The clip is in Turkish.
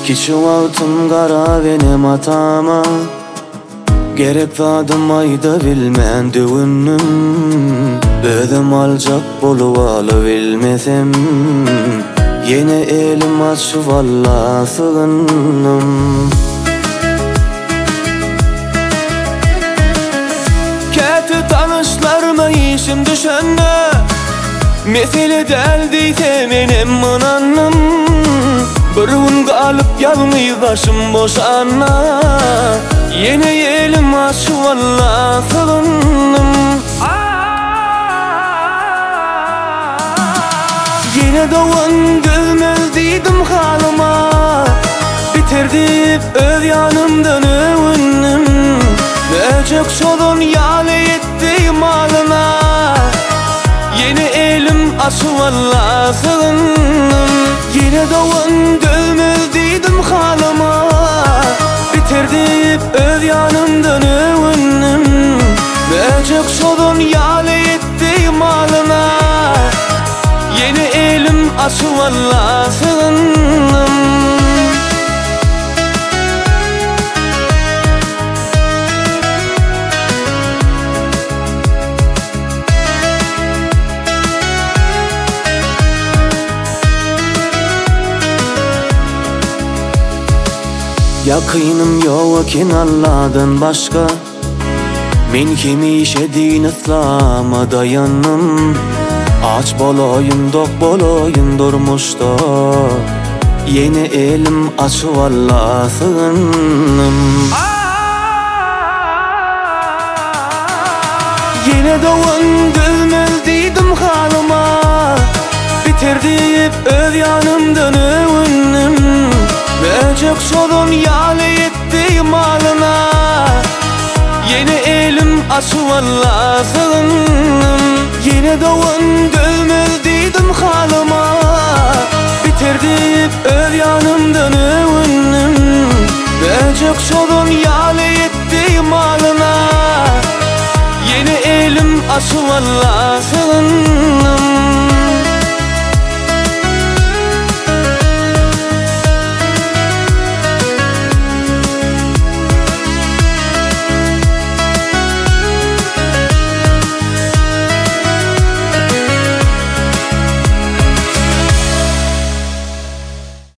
Kiçi altın kara benim atama, gerek vadım ayda bilmen düğünüm. Özüm alacak bolup alıbilmesem, yine elim açıp valla sığındım. Kötü tanışlarıma işim düşende, mesele deldiyse benim mınanım. Bir gün kalıp yalnız başım boşana, yine elim açıp valla sığındım. Yine doğan gözmezdiydim halıma, bitirdi öz yanımdan övünüm. Necek şolun yâle ettiğim halına, yine elim açıp valla sığındım. Yine doğan gözmezdiydim halıma, bitirdi öz yanımdan övünüm. Necek şolun yâle ettiğim halına, yine elim açıp valla sığındım. Yakınım yok ki Allah'dan başka, men kimi işedin İslam'a dayanım. Aç bolayım dok bolayım durmuşta, yine elim açıp valla sığındım. Yine doğan gözmezdiydim halıma, bitirdi öz yanımdan övünüm. Necek şolun yâle ettiğim halına, yine elim açıp valla sığındım. Yine doğan gözmezdiydim halıma, bitirdi öz yanımdan övünüm. Necek şolun yâle ettiğim halına, yine elim açıp valla sığındım.